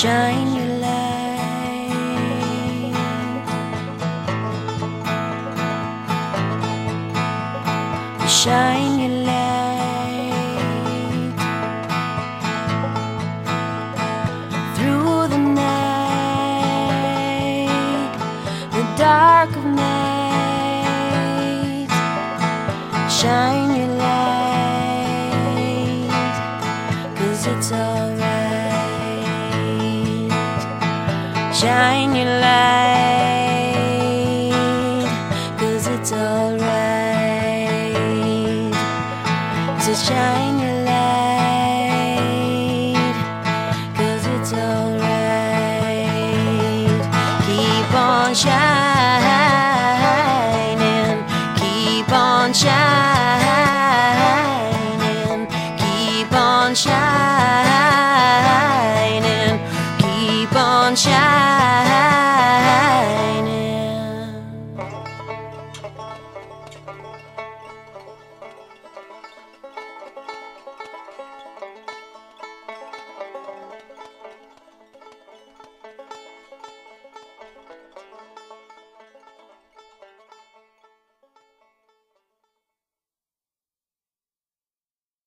Shine your light, shine your light through the night, the dark of night. Shine your light, 'cause it's alright. Shine your light, 'cause it's alright. So shine your light, 'cause it's alright. Keep on shining, keep on shining.